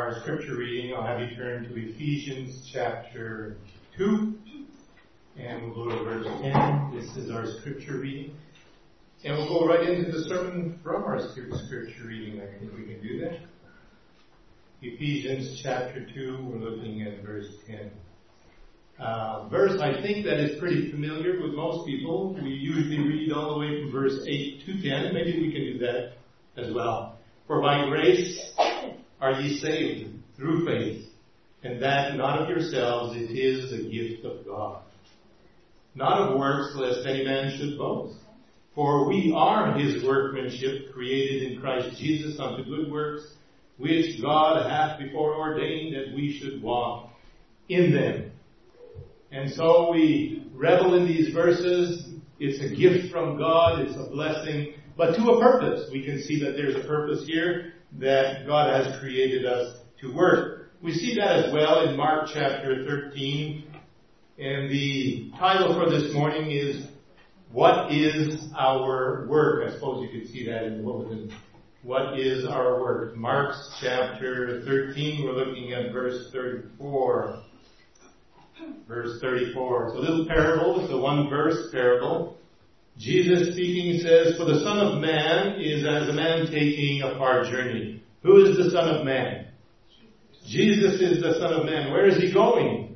our scripture reading, I'll have you turn to Ephesians chapter 2, and we'll go to verse 10. This is our scripture reading. And we'll go right into the sermon from our scripture reading. I think we can do that. Ephesians chapter 2, we're looking at verse 10. Verse I think that is pretty familiar with most people. We usually read all the way from verse 8 to 10. Maybe we can do that as well. For by grace are ye saved through faith, and that not of yourselves, it is the gift of God. Not of works, lest any man should boast. For we are his workmanship, created in Christ Jesus unto good works, which God hath before ordained that we should walk in them. And so we revel in these verses. It's a gift from God. It's a blessing, but to a purpose. We can see that there's a purpose here that God has created us to work. We see that as well in Mark chapter 13. And the title for this morning is, What is Our Work? I suppose you could see that in the bulletin. What is our work? Mark chapter 13, we're looking at verse 34. Verse 34. It's a little parable. It's a one-verse parable. Jesus speaking says, For the Son of Man is as a man taking a far journey. Who is the Son of Man? Jesus is the Son of Man. Where is he going?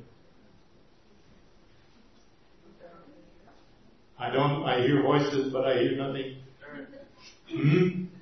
I hear voices, but I hear nothing.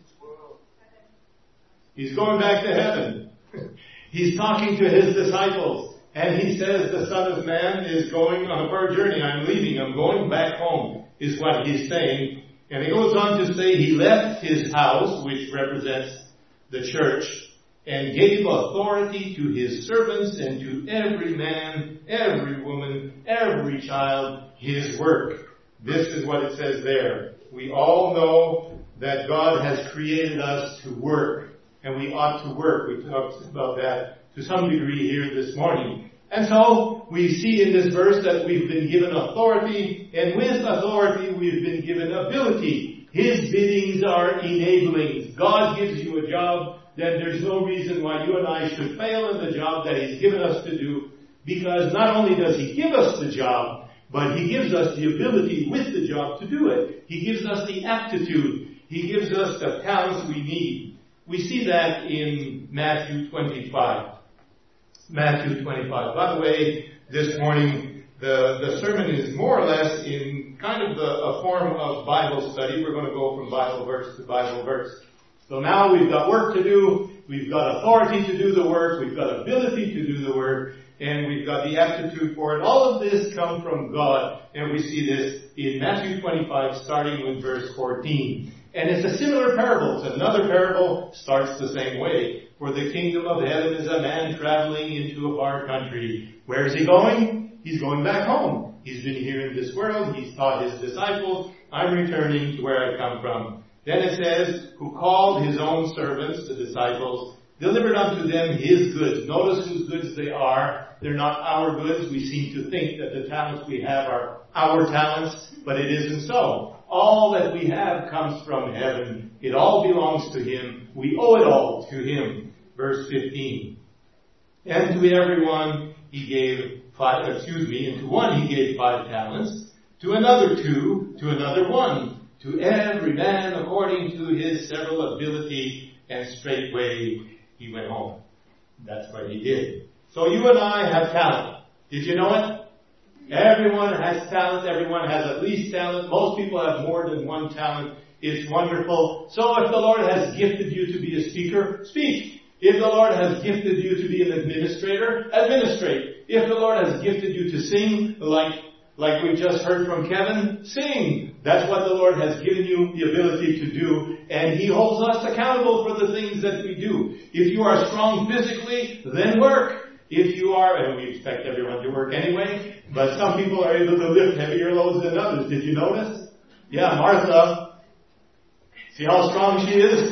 He's going back to heaven. He's talking to his disciples. And he says the Son of Man is going on a far journey. I'm leaving. I'm going back home, is what he's saying. And he goes on to say he left his house, which represents the church, and gave authority to his servants and to every man, every woman, every child, his work. This is what it says there. We all know that God has created us to work, and we ought to work. We talked about that to some degree here this morning. And so we see in this verse that we've been given authority, and with authority we've been given ability. His biddings are enablings. God gives you a job, then there's no reason why you and I should fail in the job that He's given us to do, because not only does He give us the job, but He gives us the ability with the job to do it. He gives us the aptitude. He gives us the talents we need. We see that in Matthew 25. Matthew 25. By the way, this morning, the sermon is more or less in kind of a form of Bible study. We're going to go from Bible verse to Bible verse. So now we've got work to do. We've got authority to do the work. We've got ability to do the work. And we've got the aptitude for it. All of this comes from God. And we see this in Matthew 25, starting with verse 14. And it's a similar parable. It's another parable, starts the same way. For the kingdom of heaven is a man traveling into a far country. Where is he going? He's going back home. He's been here in this world. He's taught his disciples. I'm returning to where I come from. Then it says, who called his own servants, the disciples, delivered unto them his goods. Notice whose goods they are. They're not our goods. We seem to think that the talents we have are our talents, but it isn't so. All that we have comes from heaven. It all belongs to Him. We owe it all to Him. Verse 15. And to everyone He gave and to one He gave 5 talents, to another 2, to another 1, to every man according to his several ability, and straightway he went home. That's what he did. So you and I have talent. Did you know it? Everyone has talent. Everyone has at least talent. Most people have more than one talent. It's wonderful. So if the Lord has gifted you to be a speaker, speak. If the Lord has gifted you to be an administrator, administrate. If the Lord has gifted you to sing, like we just heard from Kevin, sing. That's what the Lord has given you the ability to do. And He holds us accountable for the things that we do. If you are strong physically, then work. If you are, and we expect everyone to work anyway, but some people are able to lift heavier loads than others. Did you notice? Yeah, Martha. See how strong she is?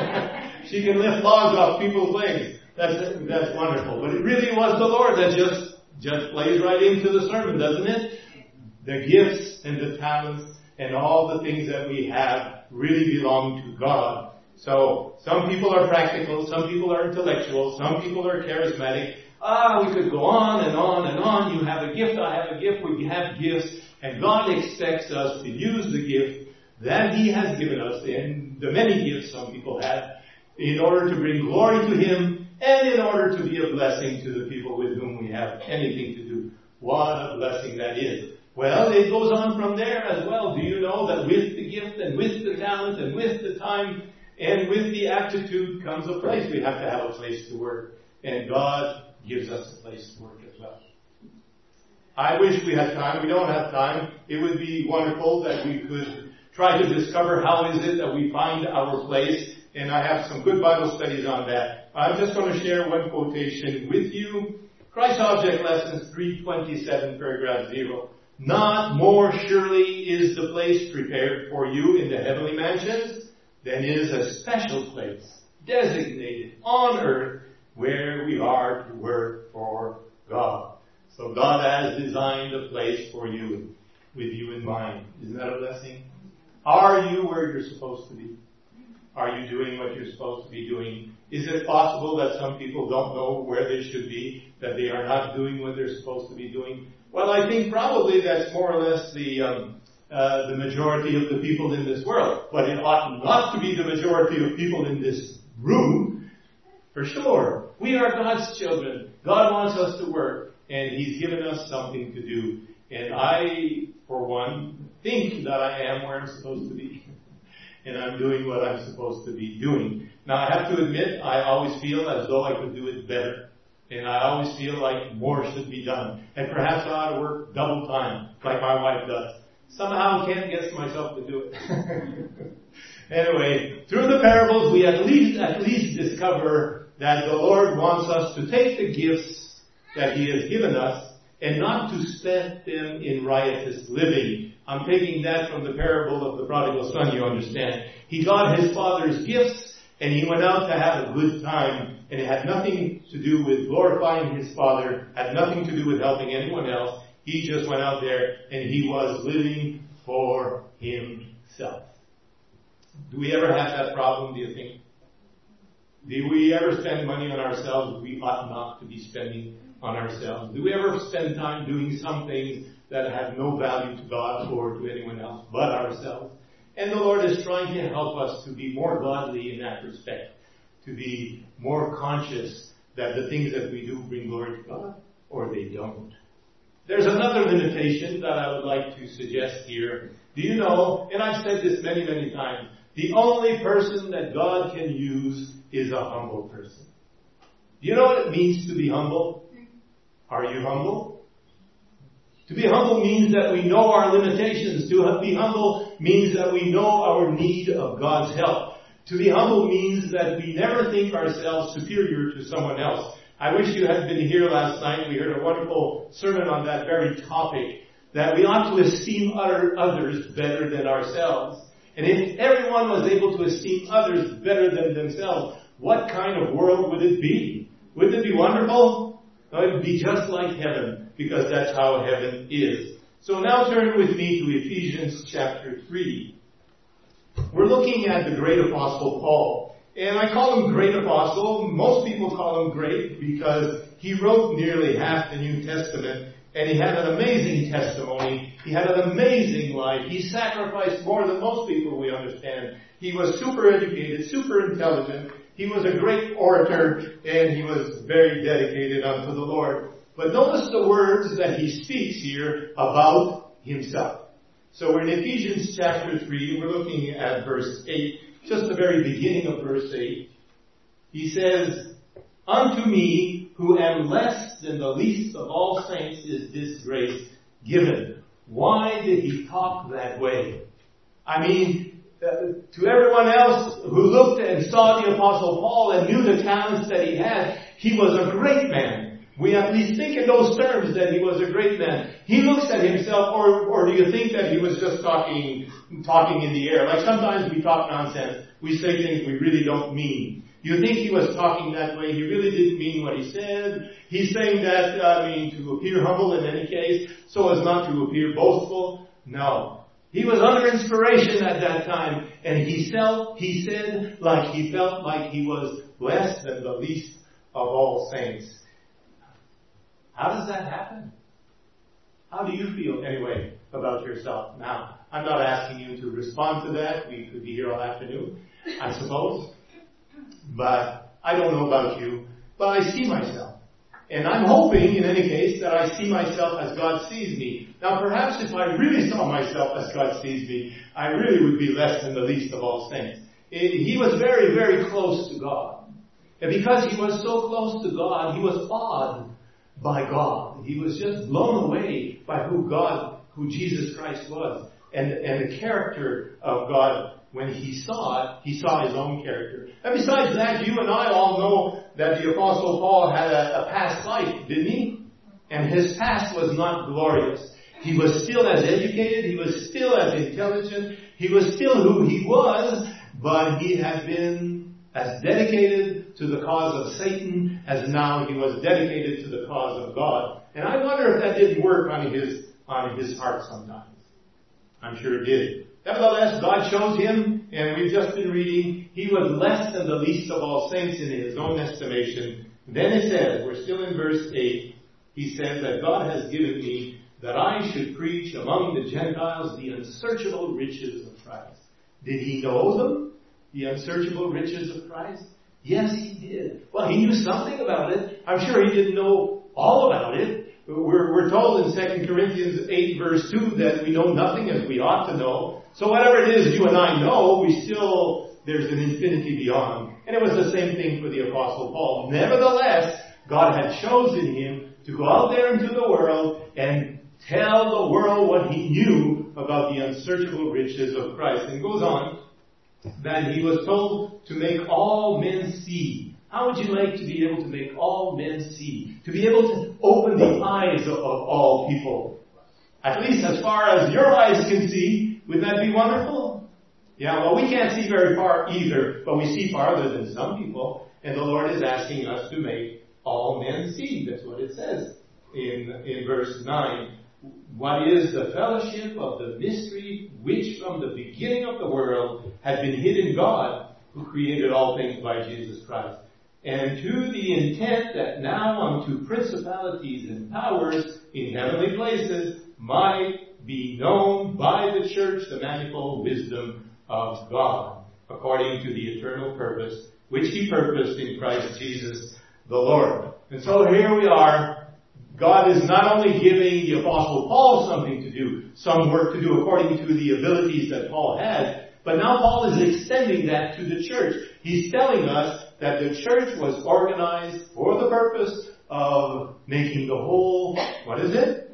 She can lift logs off people's legs. That's wonderful. But it really was the Lord that just plays right into the sermon, doesn't it? The gifts and the talents and all the things that we have really belong to God. So some people are practical, some people are intellectual, some people are charismatic. We could go on and on and on. You have a gift, I have a gift, we have gifts, and God expects us to use the gift that He has given us, and the many gifts some people have, in order to bring glory to Him and in order to be a blessing to the people with whom we have anything to do. What a blessing that is. Well, it goes on from there as well. Do you know that with the gift and with the talent and with the time and with the aptitude comes a place? We have to have a place to work. And God gives us a place to work as well. I wish we had time. We don't have time. It would be wonderful that we could try to discover how is it that we find our place. And I have some good Bible studies on that. I'm just going to share one quotation with you. Christ Object Lessons 327, paragraph 0. Not more surely is the place prepared for you in the heavenly mansions than is a special place designated on earth where we are to work for God. So God has designed a place for you with you in mind. Isn't that a blessing? Are you where you're supposed to be? Are you doing what you're supposed to be doing? Is it possible that some people don't know where they should be, that they are not doing what they're supposed to be doing? Well, I think probably that's more or less the majority of the people in this world. But it ought not to be the majority of people in this room, for sure. We are God's children. God wants us to work, and He's given us something to do. And I, for one, think that I am where I'm supposed to be. And I'm doing what I'm supposed to be doing. Now, I have to admit, I always feel as though I could do it better. And I always feel like more should be done. And perhaps I ought to work double time, like my wife does. Somehow I can't get myself to do it. Anyway, through the parables, we at least discover that the Lord wants us to take the gifts that He has given us and not to spend them in riotous living. I'm taking that from the parable of the prodigal son, you understand. He got his father's gifts and he went out to have a good time. And it had nothing to do with glorifying his father, had nothing to do with helping anyone else. He just went out there and he was living for himself. Do we ever have that problem, do you think? Do we ever spend money on ourselves we ought not to be spending on ourselves? Do we ever spend time doing some things that have no value to God or to anyone else but ourselves? And the Lord is trying to help us to be more godly in that respect, to be more conscious that the things that we do bring glory to God or they don't. There's another limitation that I would like to suggest here. Do you know, and I've said this many, many times, the only person that God can use is a humble person. Do you know what it means to be humble? Are you humble? To be humble means that we know our limitations. To be humble means that we know our need of God's help. To be humble means that we never think ourselves superior to someone else. I wish you had been here last night. We heard a wonderful sermon on that very topic, that we ought to esteem others better than ourselves. And if everyone was able to esteem others better than themselves, what kind of world would it be? Wouldn't it be wonderful? No, it would be just like heaven, because that's how heaven is. So now turn with me to Ephesians chapter 3. We're looking at the great apostle Paul. And I call him great apostle. Most people call him great because he wrote nearly half the New Testament. And he had an amazing testimony. He had an amazing life. He sacrificed more than most people, we understand. He was super educated, super intelligent. He was a great orator, and he was very dedicated unto the Lord. But notice the words that he speaks here about himself. So we're in Ephesians chapter 3. We're looking at verse 8, just the very beginning of verse 8. He says, "Unto me, who am less than the least of all saints, is this grace given." Why did he talk that way? I mean, to everyone else who looked and saw the Apostle Paul and knew the talents that he had, he was a great man. We at least think in those terms that he was a great man. He looks at himself, or do you think that he was just talking in the air? Like sometimes we talk nonsense. We say things we really don't mean. You think he was talking that way? He really didn't mean what he said. He's saying that, to appear humble in any case, so as not to appear boastful. No. He was under inspiration at that time, and he said like he felt like he was less than the least of all saints. How does that happen? How do you feel anyway about yourself? Now, I'm not asking you to respond to that. We could be here all afternoon, I suppose. But I don't know about you, but I see myself. And I'm hoping, in any case, that I see myself as God sees me. Now, perhaps if I really saw myself as God sees me, I really would be less than the least of all saints. He was very, very close to God. And because he was so close to God, he was awed by God. He was just blown away by who Jesus Christ was. And the character of God. When he saw it, he saw his own character. And besides that, you and I all know that the Apostle Paul had a past life, didn't he? And his past was not glorious. He was still as educated, he was still as intelligent, he was still who he was, but he had been as dedicated to the cause of Satan as now he was dedicated to the cause of God. And I wonder if that didn't work on his heart sometimes. I'm sure it did. Nevertheless, God chose him, and we've just been reading, he was less than the least of all saints in his own estimation. Then it says, we're still in verse 8, he says that God has given me that I should preach among the Gentiles the unsearchable riches of Christ. Did he know them? The unsearchable riches of Christ? Yes, he did. Well, he knew something about it. I'm sure he didn't know all about it. We're told in 2 Corinthians 8 verse 2 that we know nothing as we ought to know. So whatever it is you and I know, there's an infinity beyond. And it was the same thing for the Apostle Paul. Nevertheless, God had chosen him to go out there into the world and tell the world what he knew about the unsearchable riches of Christ. And goes on that he was told to make all men see. How would you like to be able to make all men see? To be able to open the eyes of all people. At least as far as your eyes can see. Wouldn't that be wonderful? Yeah, well, we can't see very far either, but we see farther than some people. And the Lord is asking us to make all men see. That's what it says in verse 9. What is the fellowship of the mystery which from the beginning of the world had been hid in God, who created all things by Jesus Christ? And to the intent that now unto principalities and powers in heavenly places might be known by the church the manifold wisdom of God, according to the eternal purpose which he purposed in Christ Jesus the Lord. And so here we are. God is not only giving the Apostle Paul something to do, some work to do according to the abilities that Paul had, but now Paul is extending that to the church. He's telling us that the church was organized for the purpose of making the whole, what is it?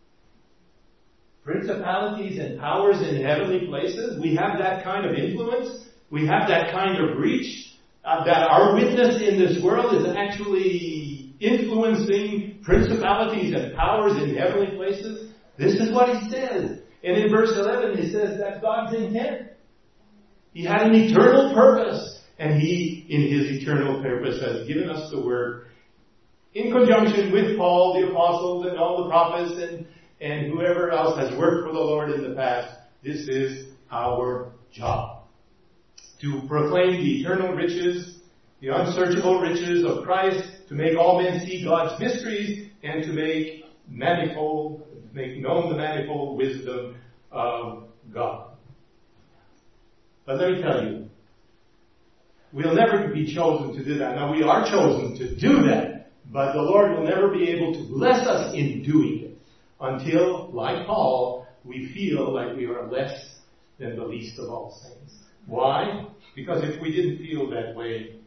Principalities and powers in heavenly places. We have that kind of influence. We have that kind of reach. That our witness in this world is actually influencing principalities and powers in heavenly places. This is what he says. And in verse 11 he says that's God's intent. He had an eternal purpose. And he, in his eternal purpose, has given us the work in conjunction with Paul, the apostles, and all the prophets, and whoever else has worked for the Lord in the past. This is our job. To proclaim the eternal riches, the unsearchable riches of Christ, to make all men see God's mysteries, and to make known the manifold wisdom of God. But let me tell you, we'll never be chosen to do that. Now, we are chosen to do that, but the Lord will never be able to bless us in doing it until, like Paul, we feel like we are less than the least of all saints. Why? Because if we didn't feel that way,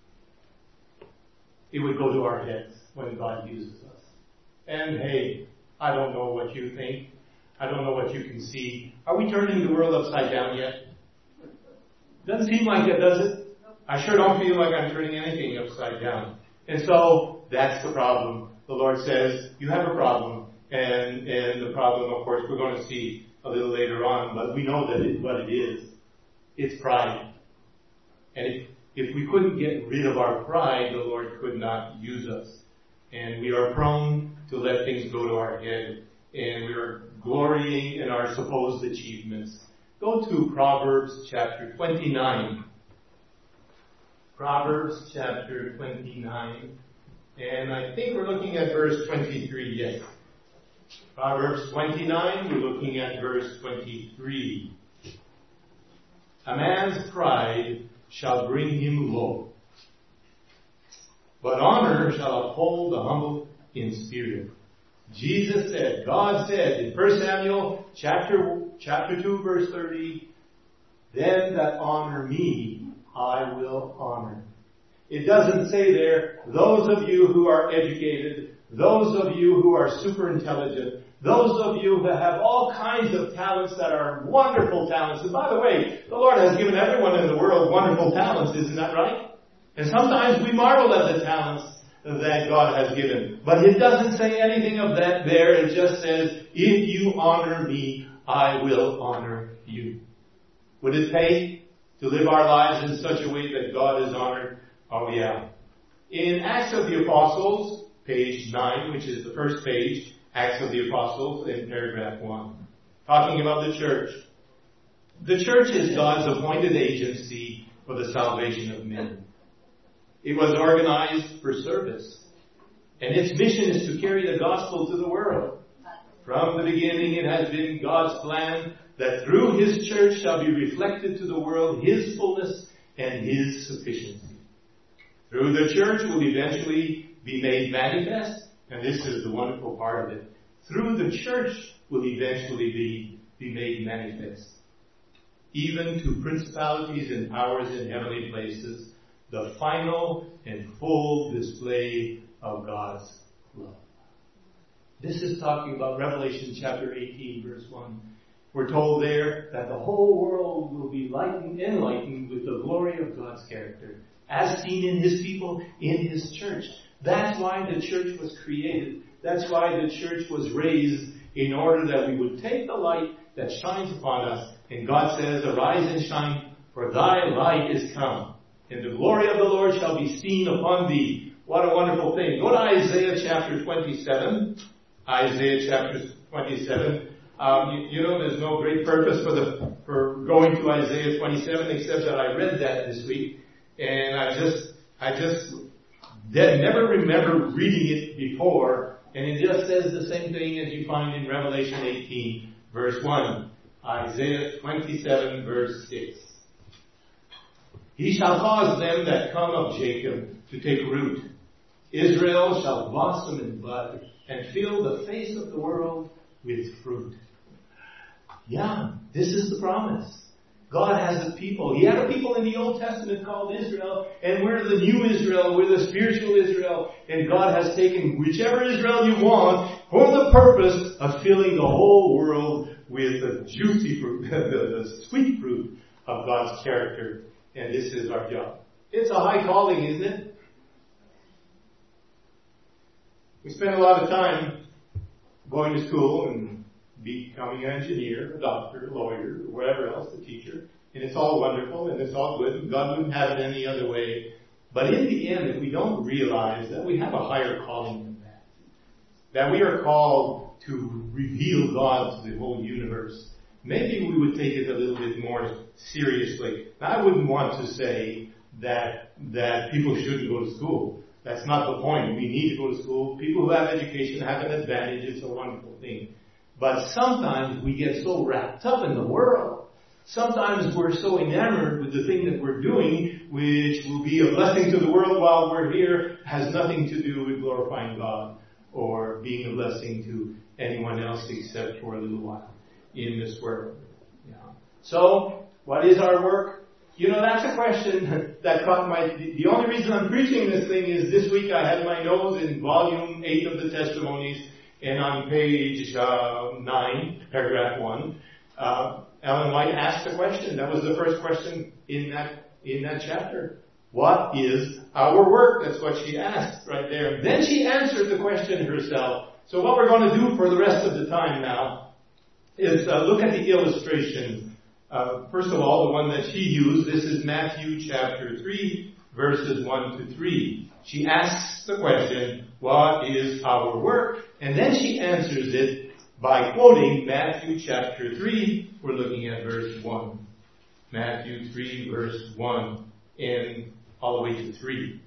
it would go to our heads when God uses us. And hey, I don't know what you think. I don't know what you can see. Are we turning the world upside down yet? Doesn't seem like it, does it? I sure don't feel like I'm turning anything upside down. And so, that's the problem. The Lord says, you have a problem. And the problem, of course, we're going to see a little later on, but we know that what it is. It's pride. And if we couldn't get rid of our pride, the Lord could not use us. And we are prone to let things go to our head and we're glorying in our supposed achievements. Go to Proverbs chapter 29. Proverbs chapter 29. And I think we're looking at verse 23, yes. Proverbs 29, we're looking at verse 23. A man's pride shall bring him low, but honor shall uphold the humble in spirit. Jesus said, God said in 1 Samuel chapter 2 verse 30, them that honor me, I will honor. It doesn't say there, those of you who are educated, those of you who are super intelligent, those of you who have all kinds of talents that are wonderful talents. And by the way, the Lord has given everyone in the world wonderful talents, isn't that right? And sometimes we marvel at the talents that God has given. But it doesn't say anything of that there. It just says, if you honor me, I will honor you. Would it pay to live our lives in such a way that God is honored? Oh yeah. In Acts of the Apostles, page 9, which is the first page, Acts of the Apostles in paragraph 1, talking about the church. The church is God's appointed agency for the salvation of men. It was organized for service. And its mission is to carry the gospel to the world. From the beginning it has been God's plan that through His church shall be reflected to the world His fullness and His sufficiency. Through the church will eventually be made manifest, and this is the wonderful part of it. Through the church will eventually be made manifest, even to principalities and powers in heavenly places, the final and full display of God's love. This is talking about Revelation chapter 18, verse 1. We're told there that the whole world will be enlightened with the glory of God's character, as seen in His people, in His church. That's why the church was created. That's why the church was raised, in order that we would take the light that shines upon us. And God says, arise and shine, for thy light is come, and the glory of the Lord shall be seen upon thee. What a wonderful thing. Go to Isaiah chapter 27. Isaiah chapter 27. You know, there's no great purpose for going to Isaiah 27, except that I read that this week, and I just never remember reading it before, and it just says the same thing as you find in Revelation 18, verse 1. Isaiah 27, verse 6. He shall cause them that come of Jacob to take root. Israel shall blossom and bud, and fill the face of the world with fruit. Yeah, this is the promise. God has a people. He had a people in the Old Testament called Israel, and we're the new Israel, we're the spiritual Israel, and God has taken whichever Israel you want for the purpose of filling the whole world with the juicy fruit, the sweet fruit of God's character. And this is our job. It's a high calling, isn't it? We spend a lot of time going to school and becoming an engineer, a doctor, a lawyer, or whatever else, a teacher. And it's all wonderful and it's all good. And God wouldn't have it any other way. But in the end, if we don't realize that we have a higher calling than that we are called to reveal God to the whole universe, maybe we would take it a little bit more seriously. Now, I wouldn't want to say that people shouldn't go to school. That's not the point. We need to go to school. People who have education have an advantage. It's a wonderful thing. But sometimes we get so wrapped up in the world. Sometimes we're so enamored with the thing that we're doing, which will be a blessing to the world while we're here, has nothing to do with glorifying God or being a blessing to anyone else except for a little while in this world. Yeah. So, what is our work? You know, that's a question that caught the only reason I'm preaching this thing is this week I had my nose in volume 8 of the Testimonies, and on page 9, paragraph 1, Ellen White asked the question. That was the first question in that chapter. What is our work? That's what she asked right there. Then she answered the question herself. So what we're going to do for the rest of the time now is look at the illustration. First of all, the one that she used, this is Matthew chapter 3, verses 1 to 3. She asks the question, what is our work? And then she answers it by quoting Matthew chapter 3. We're looking at verse 1. Matthew 3 verse 1 and all the way to 3.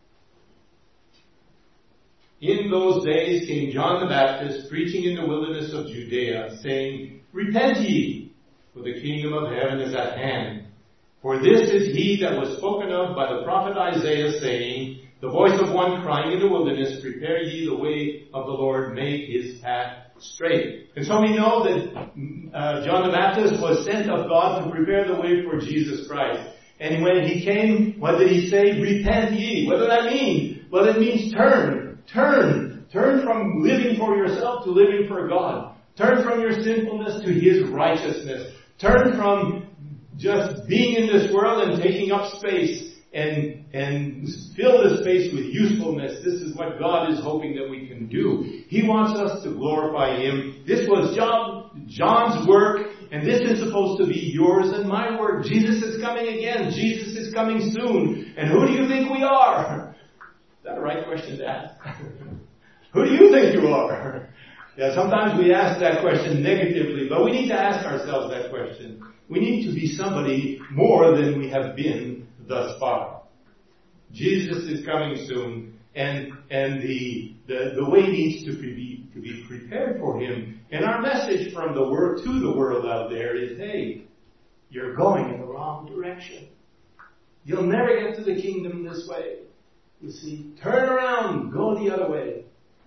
In those days came John the Baptist preaching in the wilderness of Judea, saying, Repent ye, for the kingdom of heaven is at hand. For this is he that was spoken of by the prophet Isaiah, saying, The voice of one crying in the wilderness, Prepare ye the way of the Lord, make his path straight. And so we know that John the Baptist was sent of God to prepare the way for Jesus Christ. And when he came, what did he say? Repent ye. What does that mean? Well, it means turn. Turn from living for yourself to living for God. Turn from your sinfulness to his righteousness. Turn from just being in this world and taking up space and fill the space with usefulness. This is what God is hoping that we can do. He wants us to glorify him. This was John's work, and this is supposed to be yours and my work. Jesus is coming again. Jesus is coming soon. And who do you think we are? Is that the right question to ask? Who do you think you are? Yeah, sometimes we ask that question negatively, but we need to ask ourselves that question. We need to be somebody more than we have been thus far. Jesus is coming soon, and the way needs to be prepared for him. And our message from the world to the world out there is, hey, you're going in the wrong direction. You'll never get to the kingdom this way. You see, turn around, go the other way.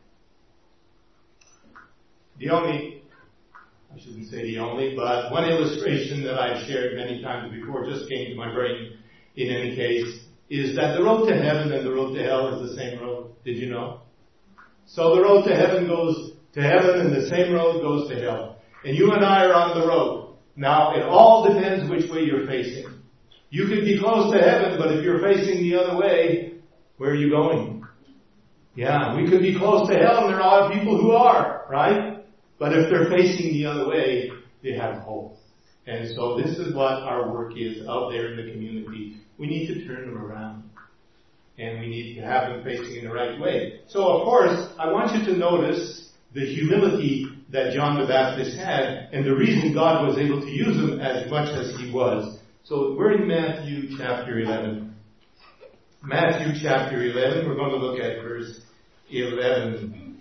I shouldn't say the only, but one illustration that I've shared many times before just came to my brain in any case, is that the road to heaven and the road to hell is the same road. Did you know? So the road to heaven goes to heaven and the same road goes to hell. And you and I are on the road. Now, it all depends which way you're facing. You could be close to heaven, but if you're facing the other way, where are you going? Yeah, we could be close to hell, and there are people who are, right? But if they're facing the other way, they have hope. And so this is what our work is out there in the community. We need to turn them around. And we need to have them facing in the right way. So of course, I want you to notice the humility that John the Baptist had and the reason God was able to use him as much as he was. So we're in Matthew chapter 11. Matthew chapter 11, we're going to look at verse 11.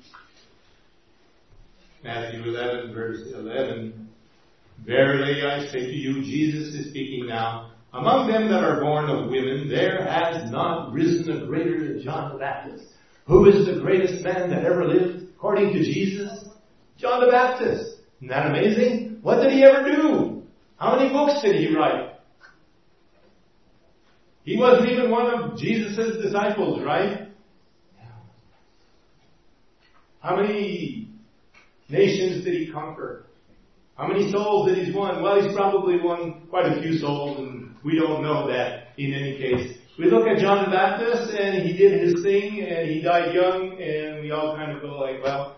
Matthew 11, verse 11. Verily I say to you, Jesus is speaking now, among them that are born of women, there has not risen a greater than John the Baptist. Who is the greatest man that ever lived, according to Jesus? John the Baptist. Isn't that amazing? What did he ever do? How many books did he write? He wasn't even one of Jesus' disciples, right? How many nations did he conquer? How many souls did he won? Well, he's probably won quite a few souls, and we don't know that in any case. We look at John the Baptist, and he did his thing, and he died young, and we all kind of go like, well,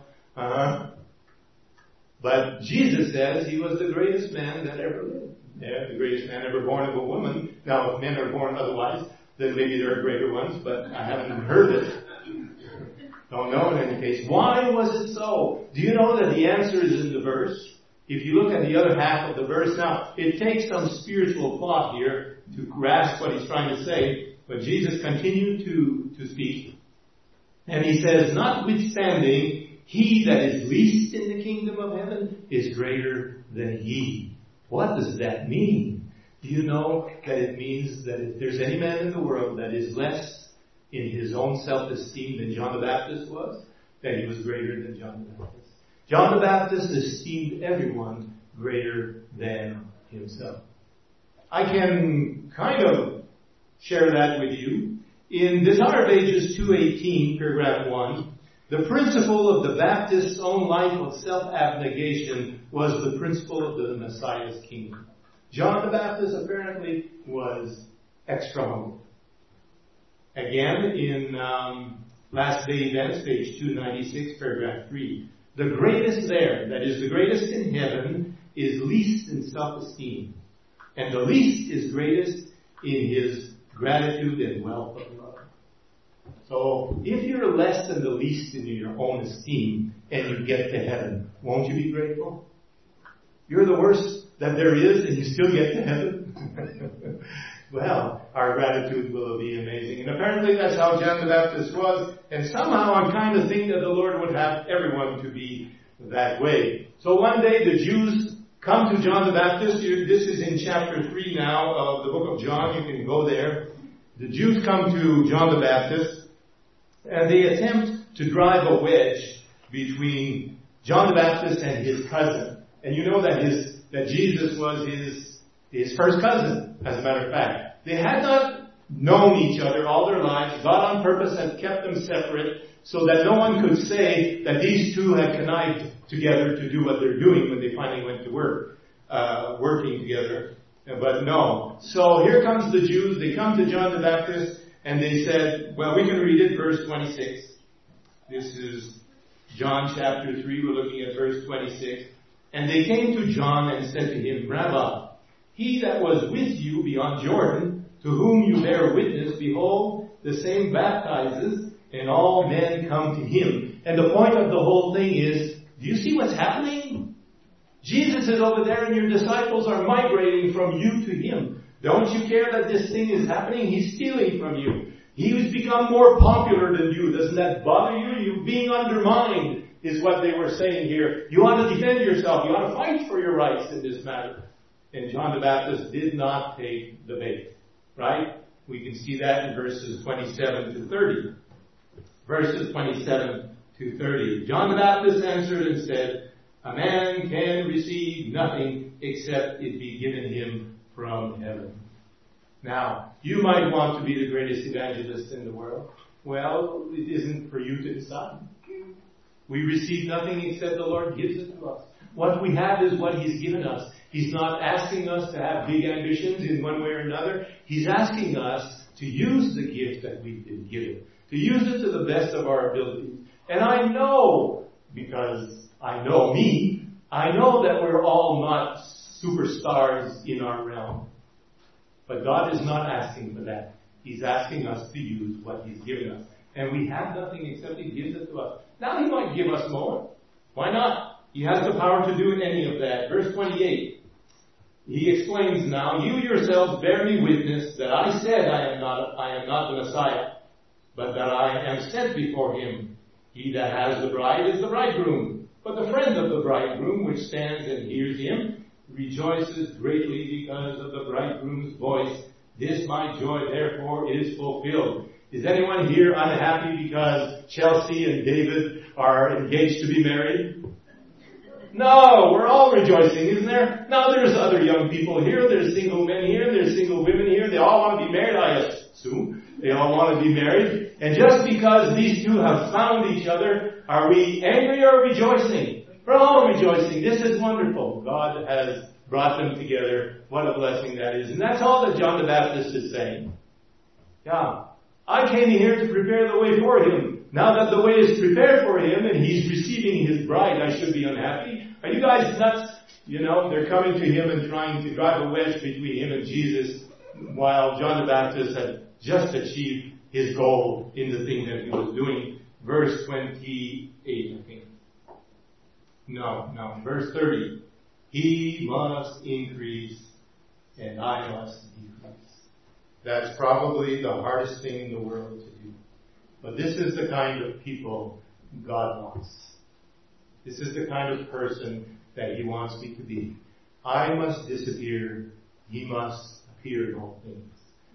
But Jesus says he was the greatest man that ever lived. Yeah, the greatest man ever born of a woman. Now, if men are born otherwise, then maybe there are greater ones, but I haven't heard it. Don't know in any case. Why was it so? Do you know that the answer is in the verse? If you look at the other half of the verse, now, it takes some spiritual thought here to grasp what he's trying to say, but Jesus continued to speak. And he says, notwithstanding, he that is least in the kingdom of heaven is greater than he. What does that mean? Do you know that it means that if there's any man in the world that is less in his own self-esteem than John the Baptist was, that he was greater than John the Baptist. John the Baptist esteemed everyone greater than himself. I can kind of share that with you. In Desire of Ages 2:18, paragraph 1, the principle of the Baptist's own life of self-abnegation was the principle of the Messiah's kingdom. John the Baptist apparently was extra humble. Again, in Last Day Events, page 296, paragraph 3, the greatest there, that is the greatest in heaven, is least in self-esteem. And the least is greatest in his gratitude and wealth of love. So So if you're less than the least in your own esteem and you get to heaven, won't you be grateful? You're the worst that there is and you still get to heaven? Well, our gratitude will be amazing. And apparently that's how John the Baptist was. And somehow I kind of think that the Lord would have everyone to be that way. So one day the Jews come to John the Baptist. This is in chapter 3 now of the book of John. You can go there. The Jews come to John the Baptist and they attempt to drive a wedge between John the Baptist and his cousin. And you know that Jesus was his first cousin, as a matter of fact. They had not known each other all their lives. God on purpose had kept them separate so that no one could say that these two had connived together to do what they're doing when they finally went to work, working together. But no. So here comes the Jews. They come to John the Baptist and they said, well, we can read it, verse 26. This is John chapter 3. We're looking at verse 26. And they came to John and said to him, Rabbi, he that was with you beyond Jordan, to whom you bear witness, behold, the same baptizes, and all men come to him. And the point of the whole thing is, do you see what's happening? Jesus is over there and your disciples are migrating from you to him. Don't you care that this thing is happening? He's stealing from you. He's become more popular than you. Doesn't that bother you? You're being undermined, is what they were saying here. You ought to defend yourself. You ought to fight for your rights in this matter. And John the Baptist did not take the bait. Right? We can see that in verses 27 to 30. Verses 27 to 30. John the Baptist answered and said, a man can receive nothing except it be given him from heaven. Now, you might want to be the greatest evangelist in the world. Well, it isn't for you to decide. We receive nothing except the Lord gives it to us. What we have is what He's given us. He's not asking us to have big ambitions in one way or another. He's asking us to use the gift that we've been given. To use it to the best of our abilities. And I know, because I know me, I know that we're all not superstars in our realm. But God is not asking for that. He's asking us to use what He's given us. And we have nothing except He gives it to us. Now He might give us more. Why not? He has the power to do any of that. Verse 28. He explains now, you yourselves bear me witness that I said I am not the Messiah, but that I am sent before Him. He that has the bride is the bridegroom. But the friend of the bridegroom, which stands and hears him, rejoices greatly because of the bridegroom's voice. This my joy, therefore, is fulfilled. Is anyone here unhappy because Chelsea and David are engaged to be married? No, we're all rejoicing, isn't there? Now there's other young people here, there's single men here, there's single women here. They all want to be married, I assume. They all want to be married. And just because these two have found each other, are we angry or rejoicing? We're all rejoicing. This is wonderful. God has brought them together. What a blessing that is. And that's all that John the Baptist is saying. Yeah. I came here to prepare the way for him. Now that the way is prepared for him and he's receiving his bride, I should be unhappy. Are you guys nuts? You know, they're coming to him and trying to drive a wedge between him and Jesus while John the Baptist had just achieved his goal in the thing that he was doing. Verse 28, I think. No, verse 30. He must increase and I must decrease. That's probably the hardest thing in the world to do. But this is the kind of people God wants. This is the kind of person that He wants me to be. I must disappear. He must appear in all things.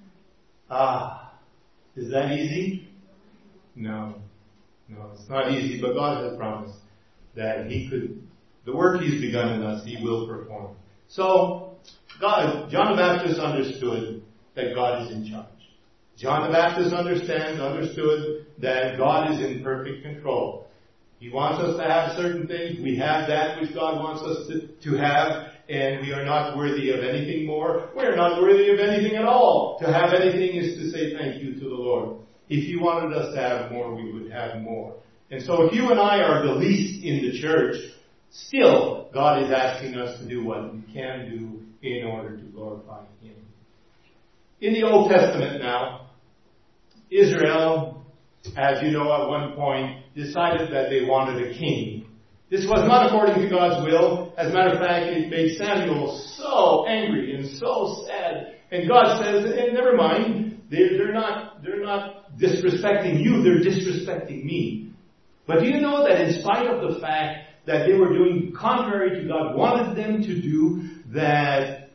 Is that easy? No, it's not easy, but God has promised that the work He's begun in us, He will perform. So, John the Baptist understood that God is in charge. John the Baptist understood that God is in perfect control. He wants us to have certain things. We have that which God wants us to have, and we are not worthy of anything more. We are not worthy of anything at all. To have anything is to say thank you to the Lord. If He wanted us to have more, we would have more. And so if you and I are the least in the church, still God is asking us to do what we can do in order to glorify Him. In the Old Testament now, Israel as you know, at one point decided that they wanted a king. This was not according to God's will. As a matter of fact, it made Samuel so angry and so sad. And God says, never mind, they're not disrespecting you, they're disrespecting me. But do you know that in spite of the fact that they were doing contrary to God wanted them to do, that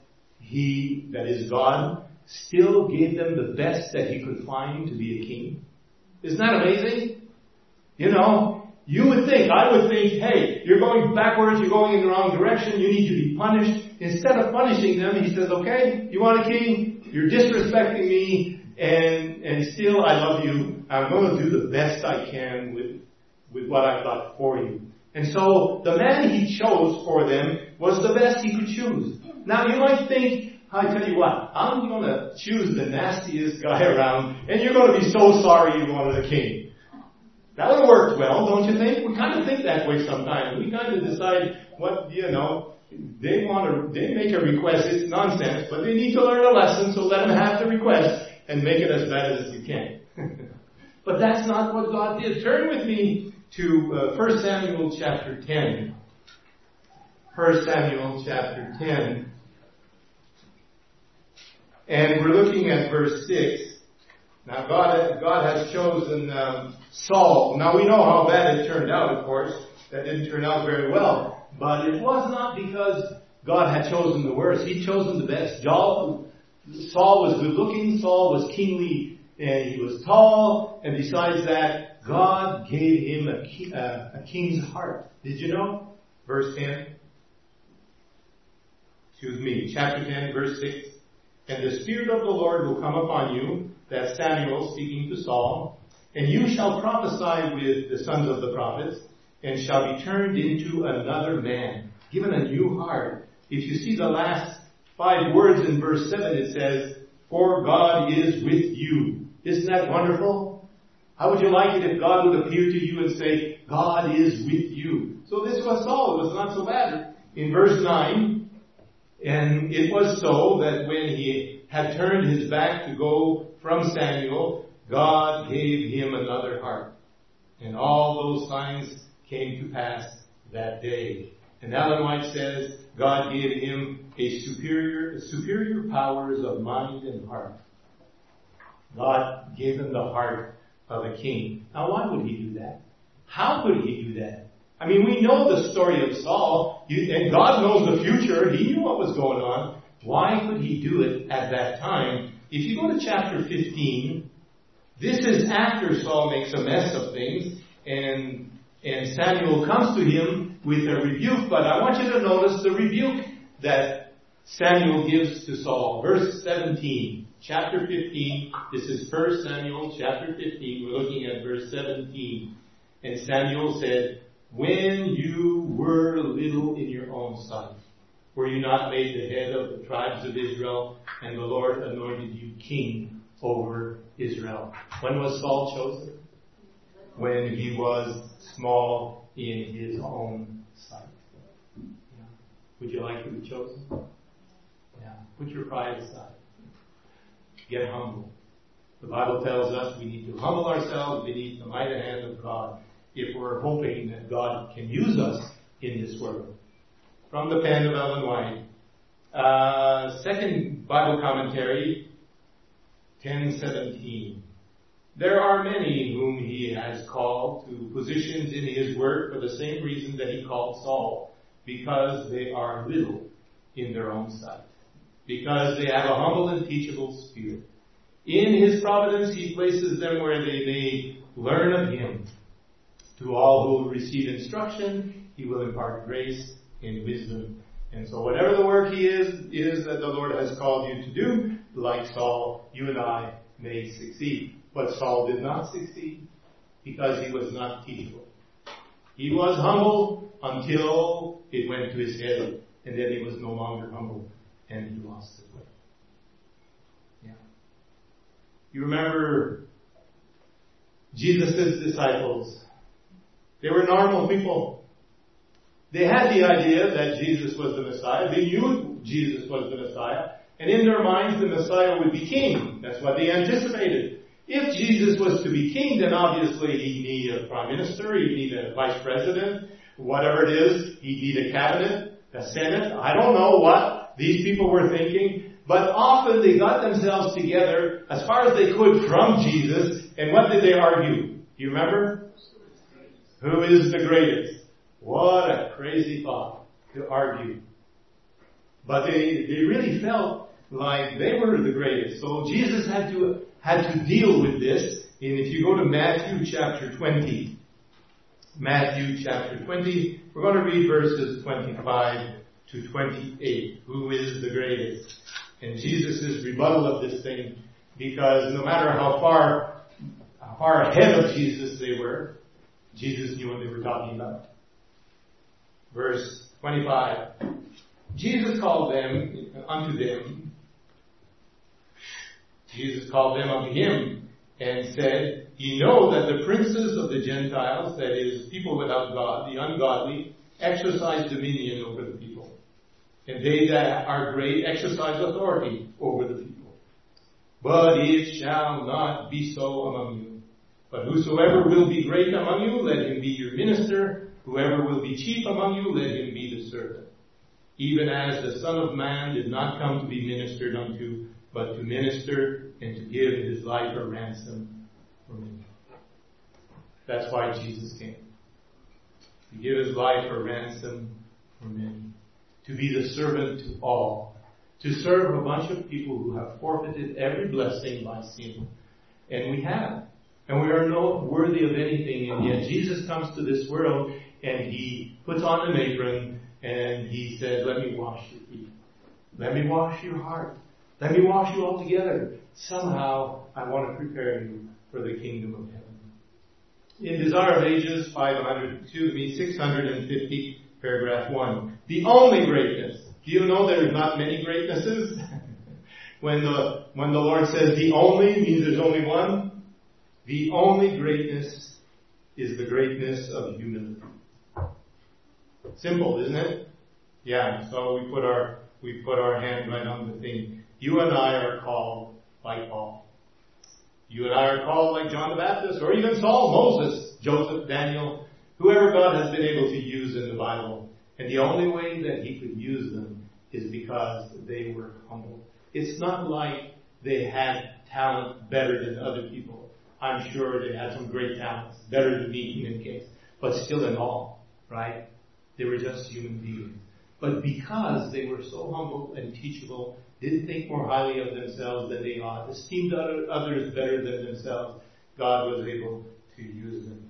God, still gave them the best that He could find to be a king? Isn't that amazing? You know, I would think, hey, you're going backwards, you're going in the wrong direction, you need to be punished. Instead of punishing them, He says, okay, you want a king? You're disrespecting me, and still I love you. I'm going to do the best I can with what I've got for you. And so the man He chose for them was the best He could choose. Now you might think, I tell you what, I'm going to choose the nastiest guy around, and you're going to be so sorry you wanted a king. That would have worked well, don't you think? We kind of think that way sometimes. We kind of decide what, they make a request, it's nonsense, but they need to learn a lesson, so let them have the request and make it as bad as you can. But that's not what God did. Turn with me to 1 Samuel chapter 10. 1 Samuel chapter 10. And we're looking at verse 6. Now God has chosen Saul. Now we know how bad it turned out, of course. That didn't turn out very well. But it was not because God had chosen the worst. He'd chosen the best. Saul was good looking. Saul was kingly, and he was tall. And besides that, God gave him a king's heart. Did you know? Verse 10. Chapter 10, verse 6. And the Spirit of the Lord will come upon you, that's Samuel speaking to Saul, and you shall prophesy with the sons of the prophets, and shall be turned into another man, given a new heart. If you see the last 5 words in verse 7, it says, for God is with you. Isn't that wonderful? How would you like it if God would appear to you and say, God is with you? So this was Saul. It was not so bad. In verse 9, and it was so that when he had turned his back to go from Samuel, God gave him another heart. And all those signs came to pass that day. And Ellen White says, God gave him superior powers of mind and heart. God gave him the heart of a king. Now why would He do that? How could He do that? I mean, we know the story of Saul, and God knows the future. He knew what was going on. Why could He do it at that time? If you go to chapter 15, this is after Saul makes a mess of things, and Samuel comes to him with a rebuke. But I want you to notice the rebuke that Samuel gives to Saul. Verse 17, chapter 15. This is 1 Samuel chapter 15. We're looking at verse 17. And Samuel said, when you were little in your own sight, were you not made the head of the tribes of Israel, and the Lord anointed you king over Israel? When was Saul chosen? When he was small in his own sight. Yeah. Would you like to be chosen? Yeah. Put your pride aside. Get humble. The Bible tells us we need to humble ourselves beneath the mighty hand of God, if we're hoping that God can use us in this world. From the pen of Ellen White. Second Bible commentary, 10:17. There are many whom He has called to positions in His work for the same reason that He called Saul, because they are little in their own sight, because they have a humble and teachable spirit. In His providence He places them where they may learn of Him. To all who will receive instruction, He will impart grace and wisdom. And so whatever the work is that the Lord has called you to do, like Saul, you and I may succeed. But Saul did not succeed because he was not teachable. He was humble until it went to his head, and then he was no longer humble, and he lost his way. Yeah. You remember Jesus' disciples. They were normal people. They had the idea that Jesus was the Messiah. They knew Jesus was the Messiah. And in their minds, the Messiah would be king. That's what they anticipated. If Jesus was to be king, then obviously he'd need a prime minister, he'd need a vice president, whatever it is, he'd need a cabinet, a senate. I don't know what these people were thinking, but often they got themselves together as far as they could from Jesus, and what did they argue? Do you remember? Who is the greatest? What a crazy thought to argue. But they really felt like they were the greatest. So Jesus had to deal with this. And if you go to Matthew chapter 20, we're going to read verses 25 to 28. Who is the greatest? And Jesus' rebuttal of this thing, because no matter how far ahead of Jesus they were, Jesus knew what they were talking about. Verse 25. Jesus called them unto him and said, Ye know that the princes of the Gentiles, that is, people without God, the ungodly, exercise dominion over the people. And they that are great exercise authority over the people. But it shall not be so among you. But whosoever will be great among you, let him be your minister. Whoever will be chief among you, let him be the servant. Even as the Son of Man did not come to be ministered unto, but to minister and to give his life a ransom for many. That's why Jesus came. To give his life a ransom for many. To be the servant to all. To serve a bunch of people who have forfeited every blessing by sin. And we have. And we are not worthy of anything. And yet Jesus comes to this world and he puts on an apron and he says, let me wash your feet. Let me wash your heart. Let me wash you all together. Somehow I want to prepare you for the kingdom of heaven. In Desire of Ages 650, paragraph 1. The only greatness. Do you know there are not many greatnesses? When the Lord says the only means there's only one. The only greatness is the greatness of humility. Simple, isn't it? Yeah, so we put our hand right on the thing. You and I are called like Paul. You and I are called like John the Baptist, or even Saul, Moses, Joseph, Daniel, whoever God has been able to use in the Bible. And the only way that he could use them is because they were humble. It's not like they had talent better than other people. I'm sure they had some great talents, better than me in any case, but still in all, right? They were just human beings. But because they were so humble and teachable, didn't think more highly of themselves than they ought, esteemed others better than themselves, God was able to use them.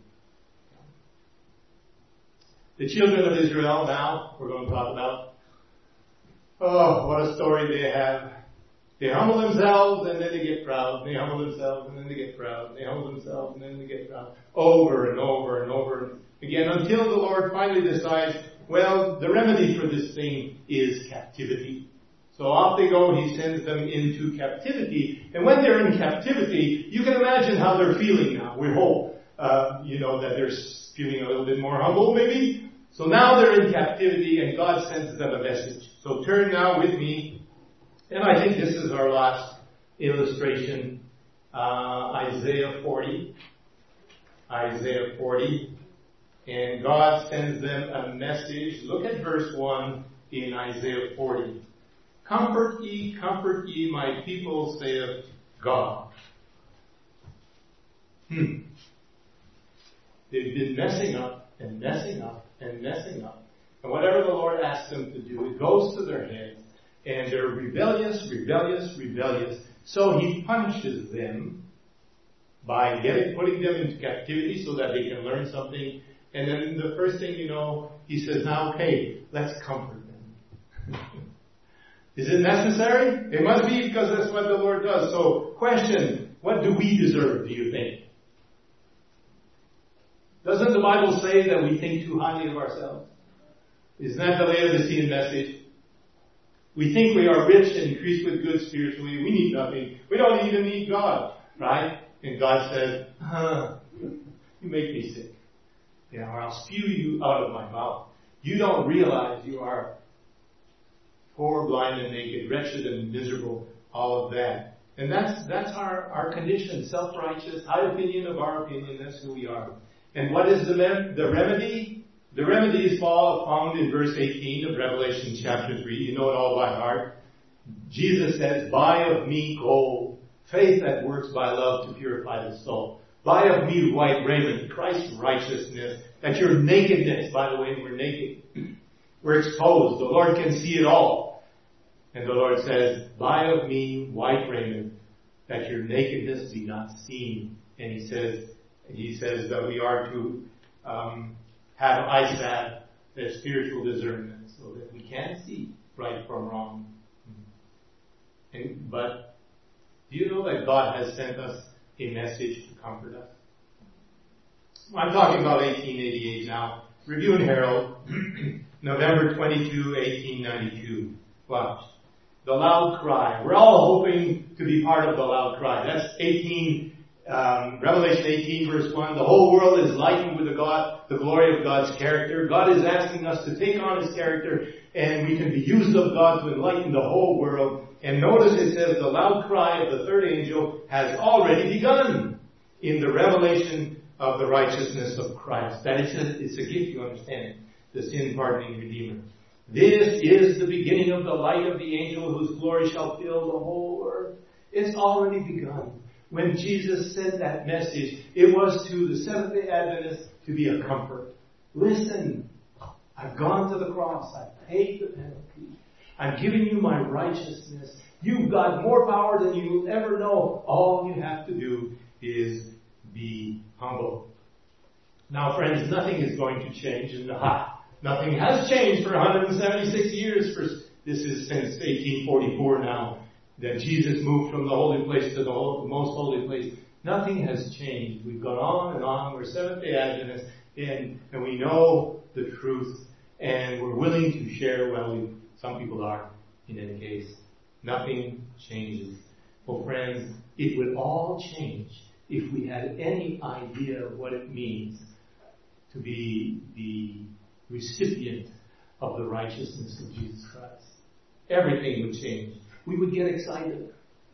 The children of Israel now, we're going to talk about, oh, what a story they have. They humble themselves and then they get proud. They humble themselves and then they get proud. They humble themselves and then they get proud. Over and over and over again until the Lord finally decides, well, the remedy for this thing is captivity. So off they go. He sends them into captivity. And when they're in captivity, you can imagine how they're feeling now. We hope, that they're feeling a little bit more humble maybe. So now they're in captivity and God sends them a message. So turn now with me. And I think this is our last illustration, Isaiah 40. Isaiah 40. And God sends them a message. Look at verse 1 in Isaiah 40. Comfort ye, my people, saith God. They've been messing up and messing up and messing up. And whatever the Lord asks them to do, it goes to their heads. And they're rebellious. So He punishes them by putting them into captivity so that they can learn something. And then the first thing you know, He says, now, okay, let's comfort them. Is it necessary? It must be, because that's what the Lord does. So, question, what do we deserve, do you think? Doesn't the Bible say that we think too highly of ourselves? Isn't that the Laodicean message? We think we are rich and increased with good spiritually. We need nothing. We don't even need God, right? And God says, you make me sick. Or I'll spew you out of my mouth. You don't realize you are poor, blind, and naked, wretched and miserable, all of that. And that's our condition, self-righteous, high opinion of our opinion. That's who we are. And what is the remedy? The remedy is found in verse 18 of Revelation chapter 3. You know it all by heart. Jesus says, buy of me gold, faith that works by love to purify the soul. Buy of me white raiment, Christ's righteousness, that your nakedness, by the way, we're naked. We're exposed. The Lord can see it all. And the Lord says, buy of me white raiment, that your nakedness be not seen. And He says that we are to have eyesight, that spiritual discernment, so that we can see right from wrong. But do you know that God has sent us a message to comfort us? I'm talking about 1888 now. Review and Herald, November 22, 1892. Watch. The loud cry. We're all hoping to be part of the loud cry. That's Revelation 18 verse 1. The whole world is lightened with the glory of God's character. God is asking us to take on His character, and we can be used of God to enlighten the whole world. And notice it says the loud cry of the third angel has already begun in the revelation of the righteousness of Christ. That it's a gift, you understand, the sin-pardoning Redeemer. This is the beginning of the light of the angel whose glory shall fill the whole earth. It's already begun. When Jesus said that message, it was to the Seventh-day Adventists to be a comfort. Listen, I've gone to the cross. I've paid the penalty. I'm giving you my righteousness. You've got more power than you'll ever know. All you have to do is be humble. Now, friends, nothing is going to change. Nothing has changed for 176 years. This is since 1844 now that Jesus moved from the holy place to the most holy place. Nothing has changed. We've gone on and on. We're Seventh-day Adventists, and we know the truth, and we're willing to share. Well, some people are, in any case. Nothing changes. Well, friends, it would all change if we had any idea of what it means to be the recipient of the righteousness of Jesus Christ. Everything would change. We would get excited.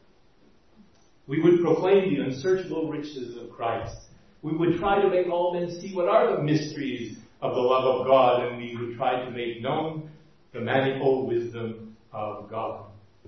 We would proclaim the unsearchable riches of Christ. We would try to make all men see what are the mysteries of the love of God, and we would try to make known the manifold wisdom of God.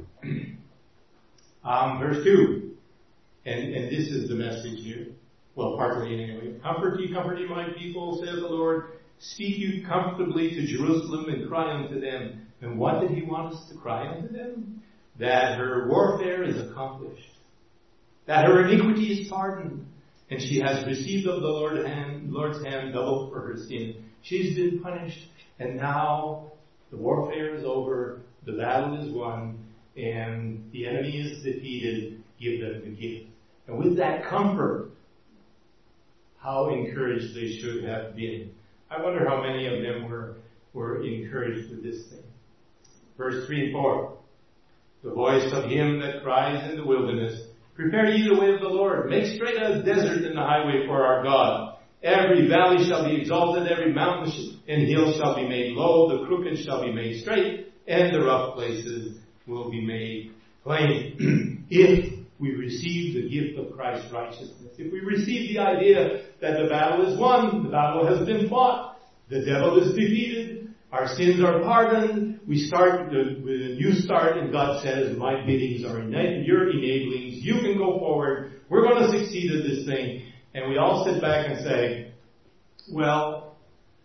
Verse 2. And this is the message here. Well, partly anyway. Comfort ye, my people, says the Lord. Speak you comfortably to Jerusalem and cry unto them. And what did He want us to cry unto them? That her warfare is accomplished. That her iniquity is pardoned. And she has received of the Lord's hand double for her sin. She's been punished. And now the warfare is over. The battle is won. And the enemy is defeated. Give them the gift. And with that comfort, how encouraged they should have been. I wonder how many of them were encouraged with this thing. Verse 3 and 4. The voice of him that cries in the wilderness, prepare ye the way of the Lord. Make straight a desert and the highway for our God. Every valley shall be exalted, every mountain and hill shall be made low, the crooked shall be made straight, and the rough places will be made plain. If we receive the gift of Christ's righteousness, if we receive the idea that the battle is won, the battle has been fought, the devil is defeated, our sins are pardoned, we start with a new start, and God says, my biddings are your enablings, you can go forward, we're going to succeed at this thing. And we all sit back and say, well,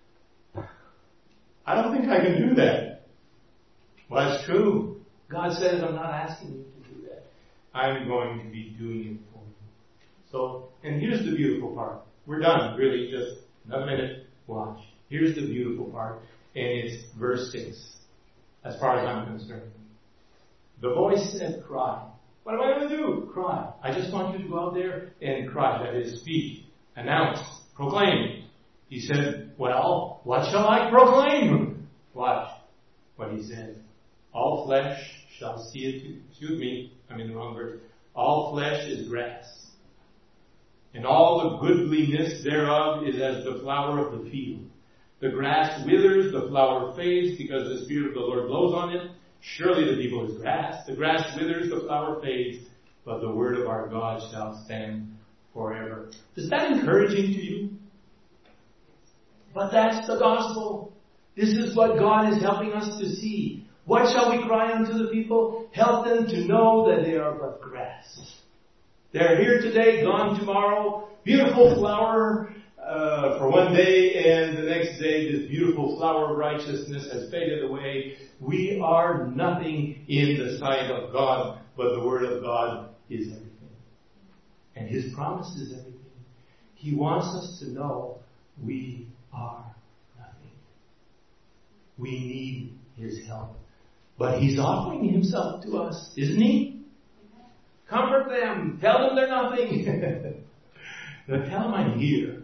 I don't think I can do that. Well, that's true. God says, I'm not asking you to do that. I'm going to be doing it for you. So, and here's the beautiful part. We're done, really, just another minute. Watch. Here's the beautiful part, and it's verse 6, as far as I'm concerned. The voice said, cry. What am I going to do? Cry. I just want you to go out there and cry. That is, speak, announce, proclaim. He said, well, what shall I proclaim? Watch what he said. All flesh shall see it. Excuse me, I'm in the wrong verse. All flesh is grass, and all the goodliness thereof is as the flower of the field. The grass withers, the flower fades, because the Spirit of the Lord blows on it. Surely the people is grass. The grass withers, the flower fades, but the word of our God shall stand forever. Is that encouraging to you? But that's the gospel. This is what God is helping us to see. What shall we cry unto the people? Help them to know that they are but grass. They're here today, gone tomorrow. Beautiful flower for one day, and the next day this beautiful flower of righteousness has faded away. We are nothing in the sight of God, but the Word of God is everything. And His promise is everything. He wants us to know we are nothing. We need His help. But He's offering Himself to us, isn't He? Comfort them. Tell them they're nothing. Now tell them I'm here.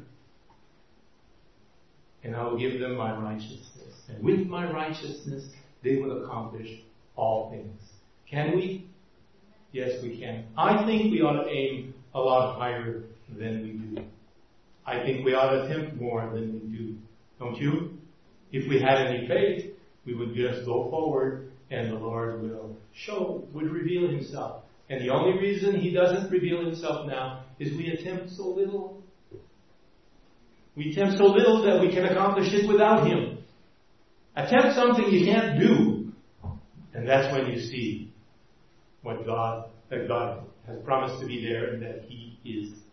And I will give them my righteousness. And with my righteousness, they will accomplish all things. Can we? Yes, we can. I think we ought to aim a lot higher than we do. I think we ought to attempt more than we do. Don't you? If we had any faith, we would just go forward and the Lord would reveal Himself. And the only reason He doesn't reveal Himself now is we attempt so little. We attempt so little that we can accomplish it without Him. Attempt something you can't do. And that's when you see that God has promised to be there and that He is